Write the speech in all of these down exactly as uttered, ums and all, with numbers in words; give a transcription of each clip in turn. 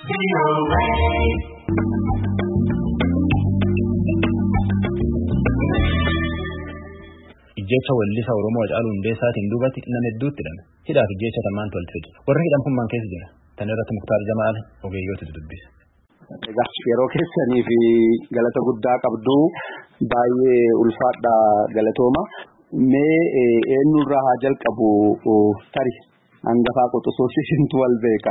Jecha wallisa Oromoo Hacaaluu Hundeessaatiin duubatti nama hedduutti hidhame. Hidhaaf jecha tamaan tolfeetu. Warra hidhamtummaan keessa jira. Tan irratti Muktaar Jamaal ogeeyyoota dubbise. Egaa yeroo keessanii fi galata guddaa qabdu baay'ee ulfaadha galatooma. Mee eenyurraa haa jalqabu tari hangafaa qoxosoosisintu wal beeka.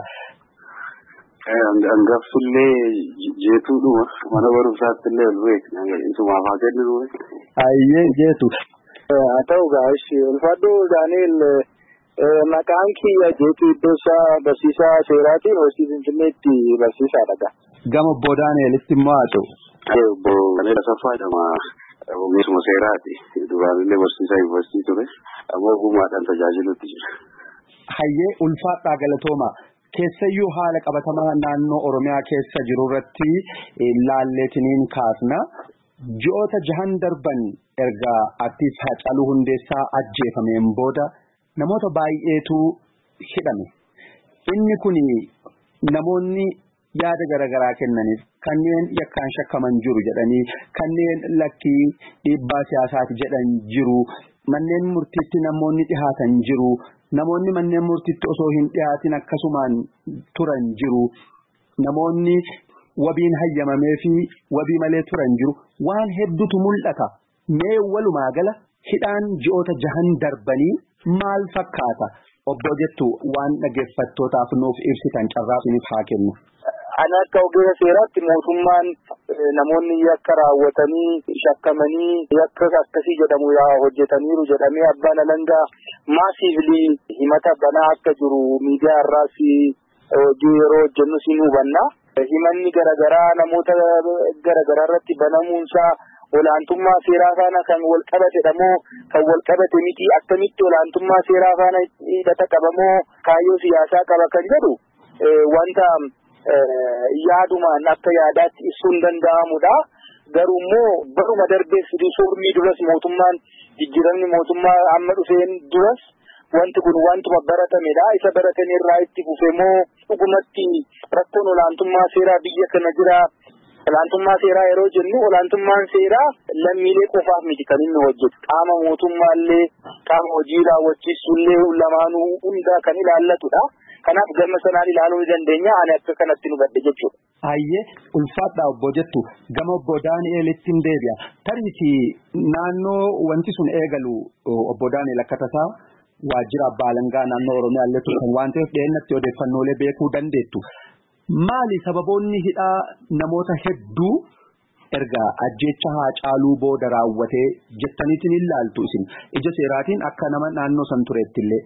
Hangafsullee jeetuudhuma mana barumsaatti illee wal beekna. Isumaaf haa kennu. Ayyee jeetu. Haa ta'u gaa'eshi ulfaadhoo Daani'el maqaan kiyya jeetu Iddosaa barsiisaa seeraatiin hojii Finfinneetti barsiisaadha. Gama obbo Daani'elitti immoo haa ta'u. Obbo Daani'el Asaffaa jedhama. Ogeessuma seeraati. Duraanillee barsiisaa yuunivarsiitii ture. Ammoo ogummaadhaan tajaajilutti jira. Hayyee ulfaadhaa galatooma. Keessayyuu haala qabatamaa naannoo Oromiyaa keessa jiru irratti laalleetiniin kaasna. Ji'oota jahan darban erga artiist Hacaaluu Hundeessaa ajjeefameen booda namoota baay'eetu hidhame. Inni kun namoonni yaada garaagaraa kennaniif kanneen yakkaan shakkaman jiru jedhanii kanneen lakkii dhiibbaa siyaasaati jedhan jiru. Manneen murtiitti namoonni dhihaatan jiru. Namoonni manneen murtiitti osoo hin dhihaatin akkasumaan turan jiru. Namoonni wabiin hayyamamee fi wabii malee turan jiru. Waan hedduutu mul'ata. Mee walumaa gala hidhaan ji'oota jahan darbanii maal fakkaata? Obbo jettu waan dhaggeeffattootaaf nuuf ibsitan carraaqiniif haa kennu. Ani akka ogeessa seeraatti mootummaan namoonni yakka raawwatanii shakkamanii yakka akkasii jedhamu yaa hojjetaniiru jedhamee abbaan alangaa maasiivlii himata banaa akka jiru miidiyaa irraas hojii yeroo hojjennu siin hubanna. Himanni garaagaraa namoota garaagaraa irratti banamuunsaa olaantummaa seeraa faana kan wal qabatedha moo kan wal qabate miti akkamitti olaantummaa seeraa faana hidhata qabamoo kaayyoo siyaasaa qaba kan jedhu wanta yaadumaan akka yaadaatti ibsuun danda'amudha. Garuu immoo baruma darbees riiformii duras mootummaan jijjiiramni mootummaa amma dhufeen duras wanti kun wantuma baratamedha. Isa baratanii irraa itti fufee moo dhugumatti rakkoon olaantummaa seeraa biyya kana jira. Olaantummaa seeraa yeroo jennu olaantummaan seeraa lammiilee qofaaf miti kan inni hojjetu. Qaama mootummaallee qaama hojii raawwachiisullee lamaanuu hundaa kan ilaallatudha. Kanaaf gama sanaan ilaaluu ni dandeenya. Ani akka kanatti nu badde jechuudha. Hayyee ulfaadhaa obbo jettu gama obbo Daani'elitti hin deebi'a. Tariisi naannoo wanti sun eegalu obbo Daani'el akka tasaa waajjira abbaa alangaa naannoo Oromiyaa illee turan waan ta'eef dhiyeennatti odeeffannoolee beekuu dandeettu. Maali sababoonni hidhaa namoota hedduu erga ajjeecha Hacaaluu booda raawwatee jettaniitiin ilaaltu isin ija seeraatiin akka nama naannoo san tureetti illee.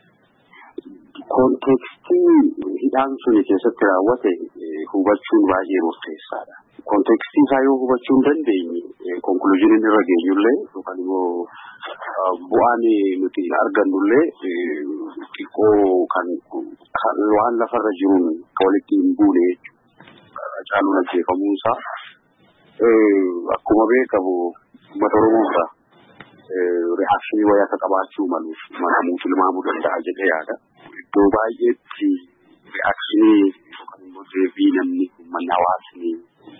Kontekstii hidhaan suni keessatti raawwate hubachuun baay'ee murteessaadha. Kontekstii isaa yoo hubachuu hin dandeenye konkuluuziin irra geenyullee yookaan immoo bu'aan nuti argannullee xiqqoo kan waan lafarra jiruun walitti hin buune Hacaaluun ajjeefamuunsaa akkuma beekamu uummata Oromoorraa reakshinii wayii akka qabaachuu maluuf manamuuf ilmaamuu danda'a jedhee yaada. Iddoo baay'eetti reakshinii yookaan immoo deebii namni uummanni hawaasni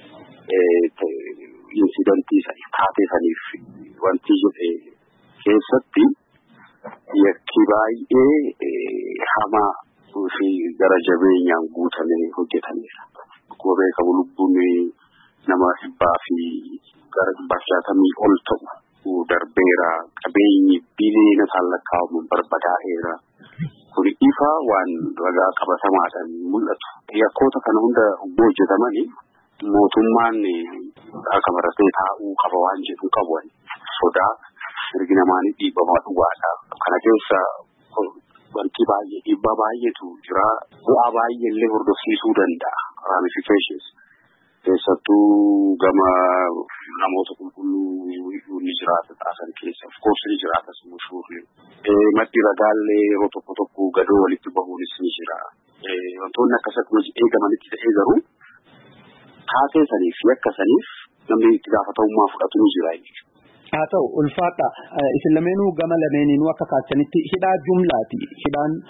insidantii saniif taatee saniif wanti jedhe keessatti yakki baay'ee hamaa fi gara jabeenyaan guutamee hojjetameera. Akkuma beekamu lubbuun nama dhibbaa fi gara dhibbaa jaatamii ol ta'u darbeera. Qabeenyi biliyoona lakkaa'amuun barbadaa'eera. Kun ifa waan ragaa qabatamaadhaan mul'atu. Yakkoota kana hunda hojjetamanii mootummaan akka maratee taa'uu qaba waan jedhu qabu sodaa mirgi namaanii dhiibbamaa dhugaadha. Kana keessa wanti baay'ee dhiibbaa baay'eetu jira. Bu'aa baay'ee illee hordofsiisuu danda'a. Ramifications keessattuu gama namoota qulqulluu ni jiraata taasisan keessa of course ni jiraata sumuushuurri. Maddi ragaallee yeroo tokko tokko gadoo walitti bahuunis ni jira. Wantoonni akkasatti eegamanitti ta'ee garuu taatee saniif yakka saniif namni itti gaafatamummaa fudhatu ni jira jechuudha. Haa ta'u ulfaadha isin lameenuu gama lameeninuu akka kaasanitti hidhaa jumlaati. Hidhaan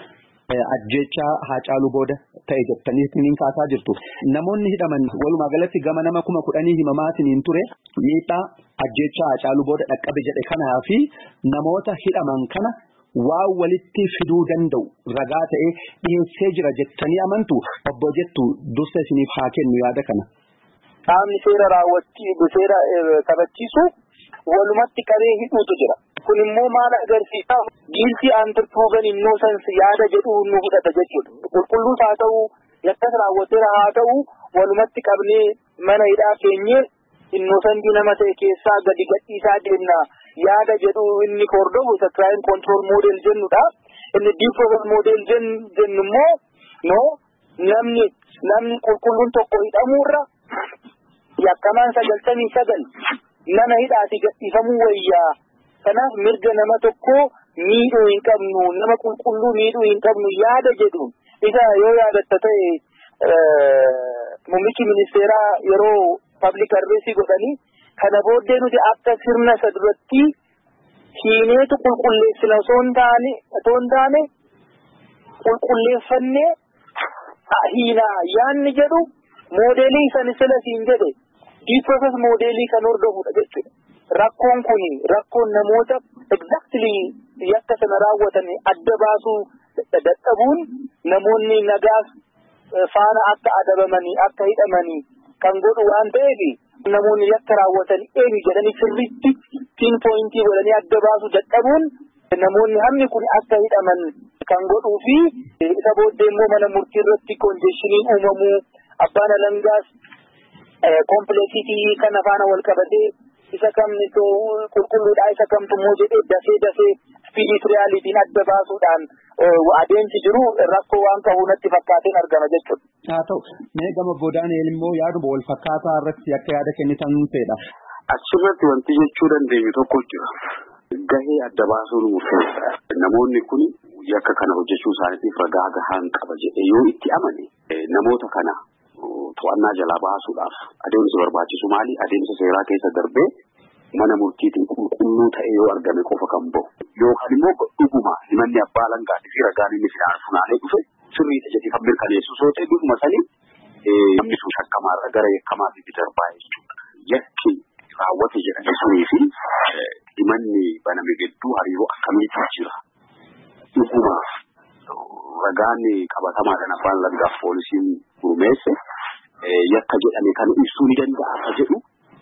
ajjecha Haacaaluu booda ta'e jettanii isiniin kaasaa jirtu. Namoonni hidhaman walumaa galatti gama nama kuma kudhanii himamaatiniin ture miidhaa ajjecha Haacaaluu booda dhaqqabe jedhe kanaa fi namoota hidhaman kana waan walitti fiduu danda'u ragaa ta'ee dhiyeessee jira jettanii amantu obbo jettu dursa isiniif haa kennu yaada kana. Qaamni seera raawwachuu seera kabachiisu walumatti qabee hidhuutu jira. Kun immoo maal agarsiisa? Guilty until proven innocence yaada jedhu nu fudhata jechuudha. Qulqulluus haa ta'u, yakkas raawwateera haa ta'u, walumatti qabnee mana hidhaa keenyee innocentii nama ta'e keessaa gadi gadhiisaa deemna yaada jedhu inni hordofu isa crime control model jennudha. Inni deep process model jennu immoo no namni namni qulqulluun tokko hidhamuurra yakkamaan sagaltamii sagal nama hidhaati gadhiifamuu wayyaa. Kanaaf mirga nama tokko miidhuu hin qabnu, nama qulqulluu miidhuu hin qabnu yaada jedhu. Isa yoo yaadatta ta'e muummichi ministeeraa yeroo public address godhanii kana booddee nuti akka sirna isa duratti hiineetu qulqulleessina osoo hin taane osoo hin taane qulqulleeffannee hiinaa yaanni jedhu moodeelii san sila siin jedhe deep process moodeelii kan hordofudha jechuudha. Rakkoon kuni rakkoon namoota exactly yakka sana raawwatan adda baasuu dadhabuun namoonni nagaas faana akka adabamanii akka hidhamanii kan godhu waan ta'eef namoonni yakka raawwatan eenyu jedhanii sirriitti pinpointii godhanii adda baasuu dadhabuun namoonni hammi kun akka hidhaman kan godhuu fi isa booddee immoo mana murtii irratti konjeeshiniin uumamuu abbaan alangaas kompleksitii kana faana wal qabatee isa kamni qulqulluudha isa kamtu immoo jedhee dafee dafee spiritualitiin adda baasuudhaan adeemsi jiru rakkoo waan qabu natti fakkaateen argama jechuudha. Haa ta'u mee gama Daani'eel immoo yaaduma wal fakkaataa irratti akka yaada kennitan fedha. Achirratti wanti jechuu dandeenyu tokko jira. Gahee adda baasuun murteessa. Namoonni kun yakka kana hojjechuu isaaniitiif ragaa gahaan qaba jedhee yoo itti amane namoota kana to'annaa jalaa baasuudhaaf adeemsi barbaachisu maali? Adeemsa seeraa keessa darbee mana murtiitiin qulqulluu ta'e yoo argame qofa kan bahu. Yookaan immoo dhuguma himanni abbaa alangaatti fi ragaan inni fidaan funaanee dhufe sirriidha jedhee kan mirkaneessu soo ta'e dhuguma sanii namni sun shakkamaarra gara yakkamaatti darbaa jechuudha. Yakki raawwate jedhame sunii fi himanni baname gidduu hariiroo akkamiitu jira? Dhuguma ragaan qabatamaadhaan abbaan alangaaf poolisiin gurmeesse yakka jedhame kan ibsuu ni danda'a jedhu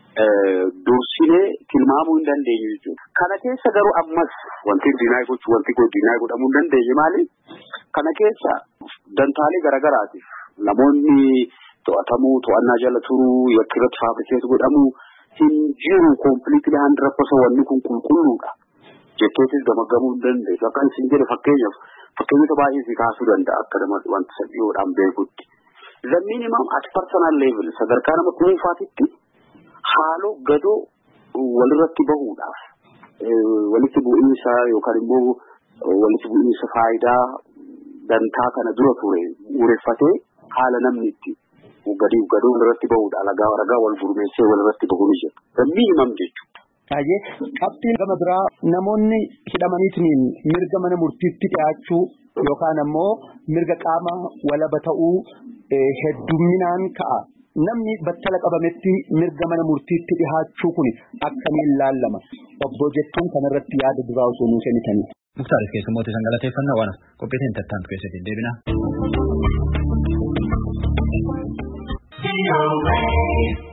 dursinee tilmaamuu hin dandeenyu jechuudha. Kana keessa garuu ammas wanti diinaay gochuu wanti diinaay godhamuu hin dandeenye maali? Kana keessa dantaalee garagaraatiif namoonni to'atamuu to'annaa jala turuu yakki irratti faafikeetu godhamuu hin jiru completely hundred percent wanni kun qulqulluudha jetteetis gamagamuu hin dandeessu. Akka isin jedhe fakkeenyaaf fakkeenyota baay'ee si kaasuu danda'a akka nama wanta sadhiyoodhaan beekutti. The minimum at personal level sadarkaa nama dhuunfaatitti haaloo gadoo walirratti bahuudhaaf walitti bu'iinsa yookaan immoo walitti bu'iinsa faayidaa dantaa kana dura ture uureffatee haala namni itti gadi gadoo walirratti bahuudha alagaa ragaa wal gurmeessee walirratti bahuu ni jira. The minimum jechuudha. Taayee qabxiin gama biraa namoonni hidhamaniitiin mirga mana murtiitti dhiyaachuu yookaan ammoo mirga qaama walaba ta'uu hedduminaan ka'a. Namni battala qabametti mirga mana murtiitti dhihaachuu kun akkamiin laallama? Obbo jettuun kanarratti yaada duraa osoo nuu kennitanii. Muktaaris keessummoota isaan galateeffannaa waan qophiitiin tattaantu keessatti deebina.